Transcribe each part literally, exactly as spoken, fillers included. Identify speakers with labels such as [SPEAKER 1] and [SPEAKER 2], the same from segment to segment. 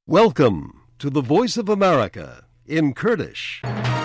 [SPEAKER 1] Welcome to the Voice of America in Kurdish.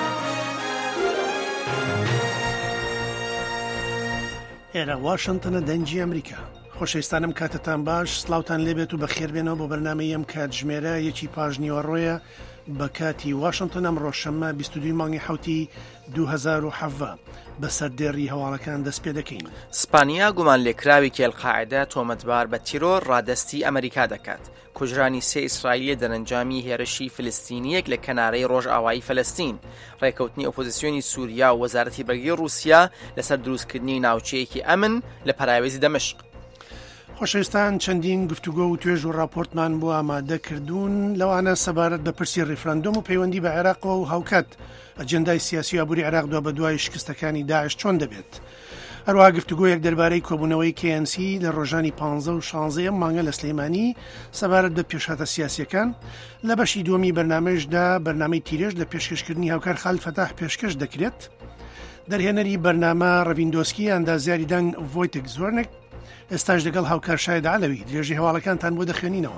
[SPEAKER 2] ئێرە واشنگتنە دەنجی ئەمریکا. خۆشەویستانم کاتتان باش، سڵاوتان لێبێت و بەخێربێنەوە بۆ بەرنامەی ئەم کاتژمێرە یەکی پاژنیوەڕۆیە بە کاتی واشنگتن ئەم ڕۆژشەممە بیست و دوو مانگی حوتی دوو هەزار و حەڤە بەسەر دێڕی هەواڵەکان دەست پێ دەکەین.
[SPEAKER 3] سپانیا گومان لێکراوێکی ئەلقاعیدە تۆمەتبار بە تیرۆر ڕادەستی ئەمریکا دەکات. کوژرانی سێ ئیسرائیلیە دەرەنجامی هێرشی فلستینیەک لە کەنارەی ڕۆژئاوایی فەلەستین. ڕێکەوتنی ئۆپۆزیسیۆنی سووریا و وەزارەتی بەرگری رووسیا لەسەر دروستکردنی ناوچەیەکی ئەمن لە پەراوێزی دەمەشق.
[SPEAKER 2] خۆشەویستان، چەندین گفتوگۆ و توێژ و راپۆرتمان بۆ ئامادە کردوون لەوانە سەبارەت بە پرسی ڕیفرەندۆم و پەیوەندی بە عێراقەوە و هاوکات ئەجەندای سیاسی ئابووری عێراق دوا بە دوای شکستەکانی داعش چۆن دەبێت. هەروەها گفتوگۆیەک دەربارەی کۆبوونەوەی کێ ئێن سی لە ڕۆژانی پانزە و شانزە مانگە لە سلەیمانی سەبارەت بە پێشهاتە سیاسیەکان. لە بەشی دووەمی بەرنامەیەشدا بەرنامەی تیرێژ لە پێشکەشکردنی هاوکار خالد فەتاح پێشکەش دەکرێت. دەرهێنەری بەرنامە ڕەڤیندۆسکی ئەندازیاری دەنگ ڤۆیتێک زۆرنێک ئێستاش لەگەڵ هاوکار شاید عەلەوی درێژی هەواڵەکانتان بۆ دەخوێنینەوە.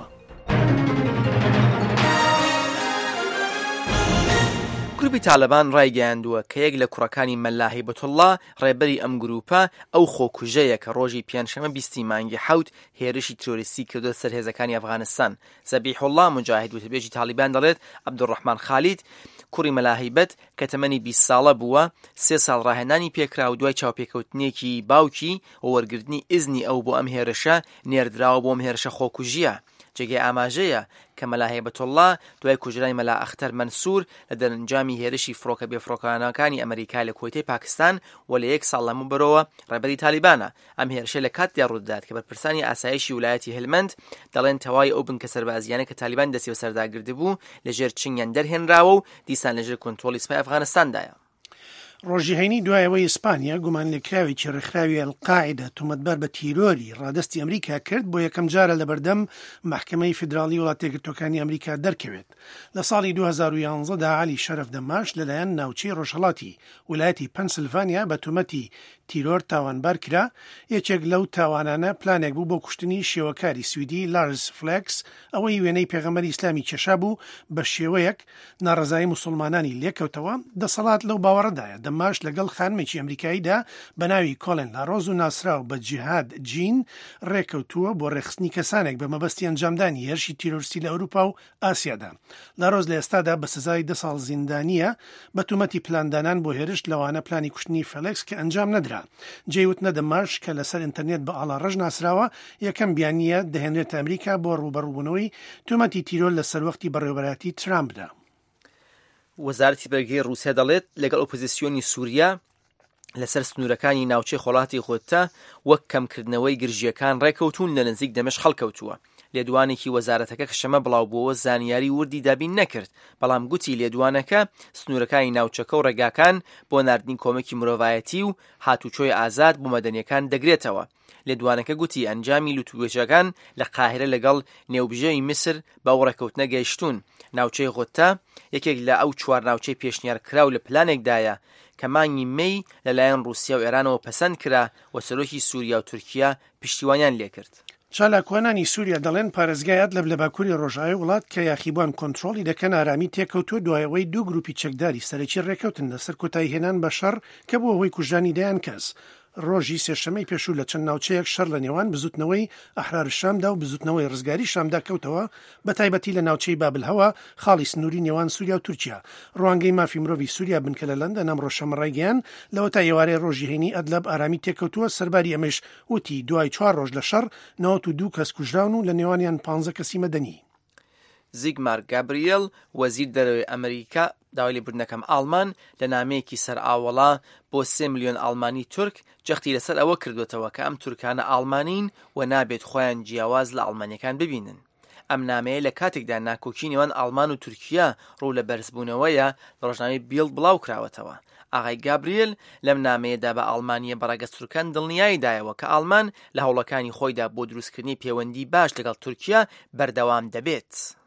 [SPEAKER 3] گروپی تالەبان ڕایگەیاندووە کە یەک لە کوڕەکانی مەلا هەیبەتوڵڵا ڕێبەری ئەم گروپە ئەو خۆکوژەیە کە ڕۆژی پێنجشەمە بیستی مانگی حەوت هێرشی ترۆریستی کردوە سەر هێزەکانی ئەفغانستان. زەبیحوڵڵا مجاهید وتەبێژی تالیبان دەڵێت عەبدوڕەحمان خالید کوڕی مەلا هەیبەت کە تەمەنی بیست ساڵە بووە سێ ساڵ ڕاهێنانی پێکرا و دوای چاوپێکەوتنێکی باوکی و وەرگرتنی ئیزنی ئەو بۆ ئەم هێرشە نێردراوە بۆ ئەم هێرشە خۆکوژیە. جێگەی ئاماژەیە کە مەلا هەیبەتوڵڵا دوای کوژرای مەلا ئەختەر مەنسوور لە دەرەنجامی هێرشی فڕۆکە بێفڕۆکانەکانی ئەمریکا لە کۆیتەی پاکستان و لە یەک ساڵ لەموو بەرەوە ڕێبەری تالیبانە. ئەم هێرشە لە کاتدا ڕوودات کە بەرپرسانی ئاسایشی ویلایەتی هەلمەند دەڵێن تەواوی ئەو بنکە سەربازیانە کە تالیبان دەستی بەسەرداگرت بوو لەژێر چنگیان دەرهێنراوە و دیسان لەژێر کۆنتڕۆڵی سوپای ئەفغانستاندایە.
[SPEAKER 2] ڕۆژی هەینی دوایەوەی ئیسپانیا گومان لێکراوێکی ڕێکخراوی ئەلقاعیدە تۆمەتبار بە تیرۆری ڕادەستی ئەمریکا کرد بۆ یەکەم جارە لە بەردەم مەحکەمەی فیدراڵی وڵاتە یەکگرتووەکانی ئەمریکا دەرکەوێت. لە ساڵی دوو هەزار و یانزەدا عەلی شەرەف دەماش لەلایەن ناوچەی ڕۆژهەڵاتی ویلایەتی پەنسیلڤانیا بە تۆمەتی تیرۆر تاوانبار کرا. یەکێک لەو تاوانانە پلانێک بوو بۆ کوشتنی شێوەکاری سویدی لارس فلێکس ئەوەی وێنەی پێغەمبەری ئیسلامی کێشا بوو بە شێوەیەک ناڕەزایی موسڵمانانی لێکەوتەوە. دەسەڵات لەو باوەڕەدایە دەماش لەگەڵ خانمێکی ئەمریکاییدا بە ناوی کۆلن لاڕۆز و ناسراو بە جیهاد جین ڕێکەوتووە بۆ ڕێخستنی کەسانێک بە مەبەستی ئەنجامدانی هێرشی تیرۆریستی لە ئەوروپا و ئاسیادا. لاڕۆز لە ئێستادا بە سزای دە ساڵ زیندانیە بە تومەتی پلاندانان بۆ هێرش لەوانە پلانی کوشتنی فەلێکس کە ئەنجام نەدرا. جێوتنە دەماش کە لەسەر ئینتەرنێت بە ئاڵاڕژ ناسراوە یەکەم بیانیە دەهێنرێت ئەمریکا بۆ ڕوبەڕووبوونەوەی تومەتی تیرۆر لە سەروەختی بەڕێوەبەرەتی ترامپدا.
[SPEAKER 3] وەزارەتی بەرگری رووسیا دەڵێت لەگەڵ ئۆپۆزیسیۆنی سووریا لەسەر سنوورەکانی ناوچەی خۆڵاتی خۆتە وەک کەمکردنەوەی گرژیەکان ڕێکەوتون لە نزیک دەمەشق خەڵکەوتووە. لێدوانێکی وەزارەتەکە کەشەمە بڵاوبووەوە زانیاری وردی دابین نەکرد، بەڵام گوتی لێدوانەکە سنوورەکانی ناوچەکە و ڕێگاکان بۆ ناردنی کۆمەکی مرۆڤایەتی و هاتوچۆی ئازاد بۆ مەدەنیەکان دەگرێتەوە. لێدوانەکە گوتی ئەنجامی لوتوێژەکان لە قاهرە لەگەڵ نێوبژەی میسر بە ئەو ڕێکەوتنە گەیشتون. ناوچەی غۆتا یەکێک لە ئەو چوار ناوچەی پێشنیارکراو لە پلانێکدایە کە مانگی مەی لەلایەن رووسیا و ئێرانەوە پەسەند کرا و سەرۆکی سووریا و تورکیا پشتیوانیان لێکرد.
[SPEAKER 2] چالاکوانانی سووریا دەڵێن پارێزگایەت لە لەباکووری ڕۆژاوی وڵات کە یاخیبوان کۆنتڕۆڵی دەکەن ئارامی تێکەوتووە دوایەوەی دوو گروپی چەکداری سەرەکی ڕێکەوتن لەسەر کۆتایی هێنان بە شەڕ کە بووە هۆی کوژانی دەیان کەس. ڕۆژی سێشەمەی پێشوو لە چەند ناوچەیەک شەڕ لە نێوان بزوتنەوەی ئەحرار شامدا و بزوتنەوەی ڕزگاری شامدا کەوتەوە، بە تایبەتی لە ناوچەی بابلهەوە خاڵی سنووری نێوان سووریا و تورکیا. ڕوانگەی مافی مرۆڤی سووریا بنکە لە لەندەن ئەم ڕۆژەمە ڕایگەیاند لەوە تا ئێوارەی ڕۆژی هەینی ئەدلب ئارامی تێکەوتووە. سەرباری ئەمەش وتی دوای چوار ڕۆژ لە شەڕ نەوەت و دوو کەس کوژراون و لە نێوانیان پانزە کەسی مەدەنی.
[SPEAKER 3] زیگمار گابریێل وەزیر دەرەوەی ئەمریکا داوای لێبوردنەکەم ئالمان لە نامەیەکی سەر ئاوەڵا بۆ سێ ملیۆن ئالمانی تورک جەختی لەسەر ئەوە کردوێتەوە کە ئەم تورکانە ئالمانین و نابێت خۆیان جیاواز لە ئەڵمانیەکان ببینن. ئەم نامەیە لە کاتێکدا ناکۆکی نێوان ئالمان و تورکیا ڕوو لە بەرزبوونەوەیە لە ڕۆژنامەی بیڵد بڵاو کراوەتەوە. ئاغای گابریێل لەم نامەیەدا بە ئەڵمانیە بەڕێگە تورکان دڵنیایی دایەوە کە ئالمان لە هەوڵەکانی خۆیدا بۆ دروستکردنی پەیوەندی باش لەگەڵ تورکیا بەردەوام دەبێت.